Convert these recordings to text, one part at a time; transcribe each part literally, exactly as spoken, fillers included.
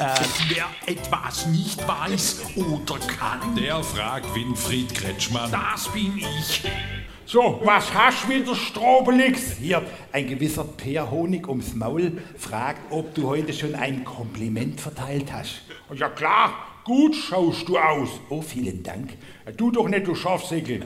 wer etwas nicht weiß oder kann, der fragt Winfried Kretschmann. Das bin ich. So, was hast du wieder, Strobelix? Hier, ein gewisser Peer Honig ums Maul fragt, ob du heute schon ein Kompliment verteilt hast. Ja klar, gut schaust du aus. Oh, vielen Dank. Du doch nicht, du Schafsäckel.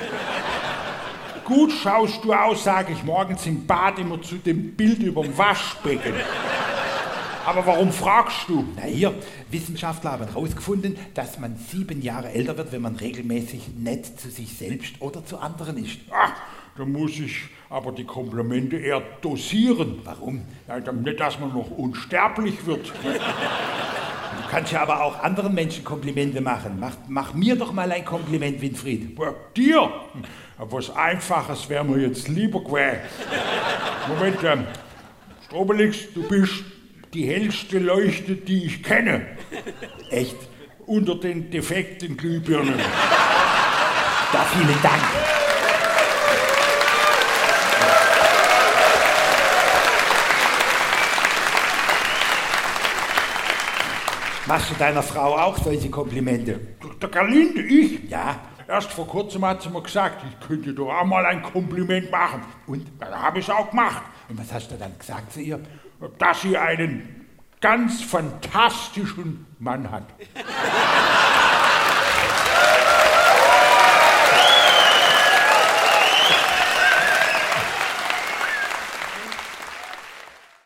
Gut schaust du aus, sage ich morgens im Bad immer zu dem Bild überm Waschbecken. Aber warum fragst du? Na hier, Wissenschaftler haben herausgefunden, dass man sieben Jahre älter wird, wenn man regelmäßig nett zu sich selbst oder zu anderen ist. Ach, da muss ich aber die Komplimente eher dosieren. Warum? Ja, nicht, dass man noch unsterblich wird. Du kannst ja aber auch anderen Menschen Komplimente machen. Mach, mach mir doch mal ein Kompliment, Winfried. Ja, dir? Was Einfaches wäre mir jetzt lieber gewesen. Moment, ähm, Strobelix, du bist die hellste Leuchte, die ich kenne. Echt? Unter den defekten Glühbirnen. Da vielen Dank. Machst du deiner Frau auch solche Komplimente? Der Gerlinde, ich? Ja. Erst vor kurzem hat sie mir gesagt, ich könnte doch auch mal ein Kompliment machen. Und? Da habe ich es auch gemacht. Und was hast du dann gesagt zu ihr? Dass sie einen ganz fantastischen Mann hat.